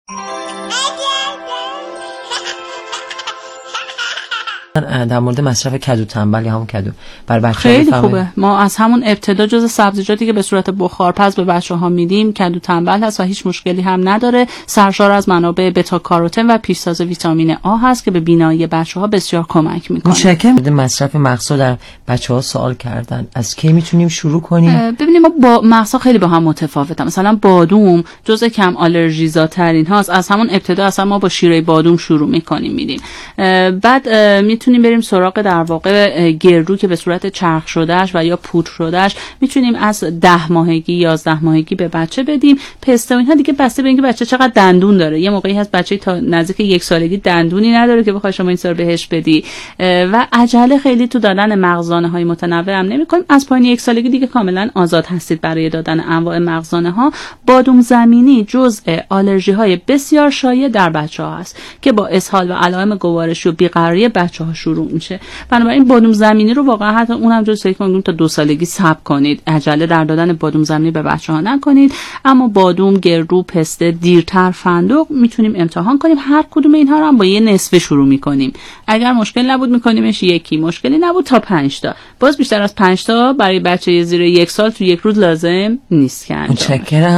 در مورد مصرف کدو تنبل یا همون کدو برای بچه‌ها خیلی خوبه. ما از همون ابتدا جز سبزیجاتی که به صورت بخارپز به بچه‌ها میدیم کدو تنبل هست و هیچ مشکلی هم نداره. سرشار از منابع بتا کاروتن و پیشساز ویتامین آ هست که به بینایی بچه‌ها بسیار کمک میکنه. متشکرم. مصرف مغزها در بچه‌ها سوال کردن از کی میتونیم شروع کنیم؟ ببینیم ما با مغزها خیلی با هم متفاوته. مثلا بادوم جزء کم آلرژیزا ترین هاست. از همون ابتدا اصلا ما با شیره بادوم شروع میکنیم میدیم. بعد میتونیم بریم سراغ در واقع گردو که به صورت چرخ شدهش و یا پودر شدهش میتونیم از 10 ماهگی 11 ماهگی به بچه بدیم. پسته و اینها دیگه بسته به اینکه بچه چقدر دندون داره. یه موقعی هست بچه تا نزدیک 1 سالگی دندونی نداره که بخوای شما این سال بهش بدی و عجله خیلی تو دادن مغزانه های متنوع هم نمی‌کنیم. از پایین 1 سالگی دیگه کاملا آزاد هستید برای دادن انواع مغزانه ها. بادوم زمینی جزء آلرژی های بسیار شایع در بچه‌ها هست که با اسهال و علائم گوارشی و بیقراری بچه‌ها شروع میشه. بنابراین بادوم زمینی رو واقعا حتی اونم جز فکر می‌کنم تا 2 سالگی صبر کنید. عجله در دادن بادوم زمینی به بچه‌ها نکنید. اما بادوم، گردو، پسته، دیرتر فندق میتونیم امتحان کنیم. هر کدوم اینها رو هم با یه نصف شروع می‌کنیم. اگر مشکل نبود می‌کنیمش یکی، مشکلی نبود تا 5 تا. باز بیشتر از 5 تا برای بچه زیر 1 سال تو 1 روز لازم نیست که انجام. متشکرم.